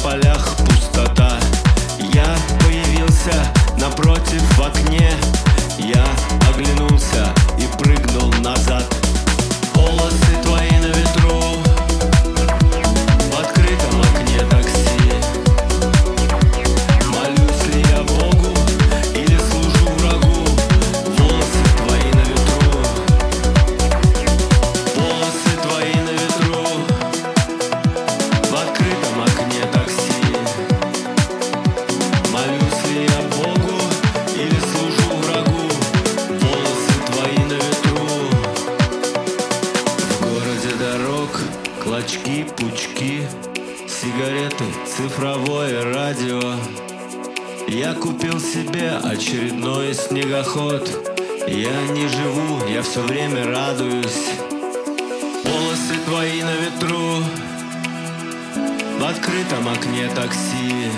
полях пустота. Я появился напротив в окне. Я оглянулся и прыгнул назад. Волосы твои на ветру, в открытом окне такси. Молюсь ли я Богу или служу врагу? Волосы твои на ветру, волосы твои на ветру, в открытом окне такси. Молюсь ли я Богу или служу врагу? Волосы твои на ветру. В городе дорог клочки, пучки, сигареты, цифровое радио. Я купил себе очередной снегоход. Я не живу, я все время радуюсь. Волосы твои на ветру, в открытом окне такси.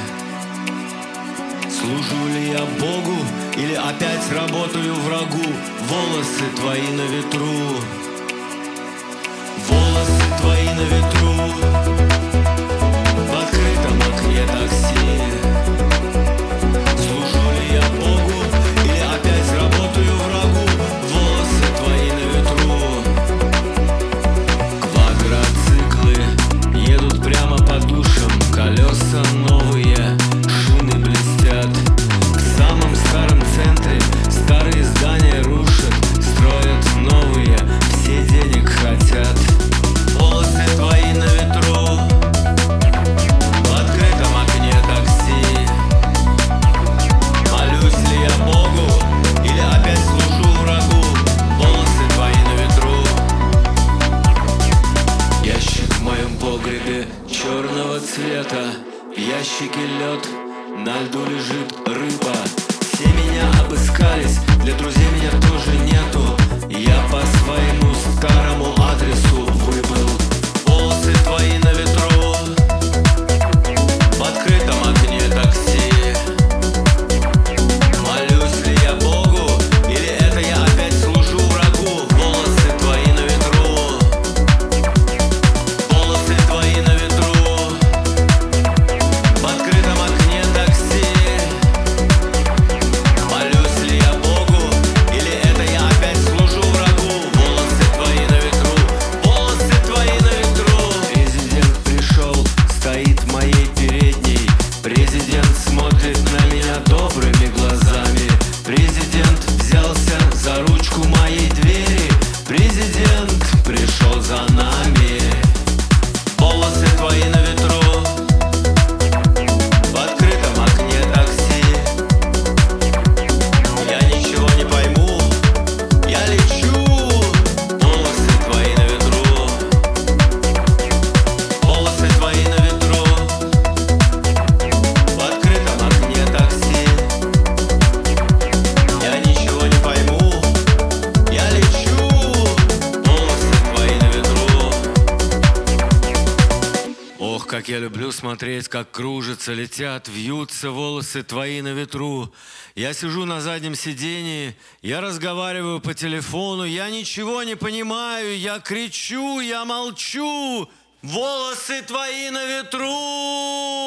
Служу ли я Богу или опять работаю врагу? Волосы твои на ветру, волосы твои на ветру, в открытом окне такси. Служу ли я Богу или опять работаю врагу? Волосы твои на ветру. Квадроциклы едут прямо по душам, колеса новые, шины блестят. В самом старом центре старые здания рушат, строят новые, все денег хотят. Волосы твои на ветру, в открытом окне такси. Молюсь ли я Богу или опять служу врагу? Волосы твои на ветру. Ящик в моем погребе черного цвета, в ящике лед, на льду лежит рыба. Все меня обыскались, для друзей меня тоже нету. Я по своему старому адресу выбыл. Волосы твои на ветру, в открытом окне такси. Молюсь ли я Богу или это я опять служу врагу? Волосы твои на ветру, волосы твои на ветру, в открытом окне такси. Молюсь ли я Богу или это я опять служу врагу? Волосы твои на ветру, волосы твои на ветру. Президент пришел, стоит в моей передней. Президент смотрит на меня добрыми глазами. Президент взялся за ручку моей двери. Президент пришел за нами. Волосы твои на ветру, в открытом окне такси. Я ничего не пойму, я лечу. Волосы твои на ветру, волосы твои на ветру, в открытом окне такси. Я ничего не пойму, я лечу. Волосы твои на ветру. Ох, как я люблю смотреть, как кружатся, летят, вьются волосы твои на ветру. Я сижу на заднем сидении, я разговариваю по телефону, я ничего не понимаю, я кричу, я молчу. Волосы твои на ветру.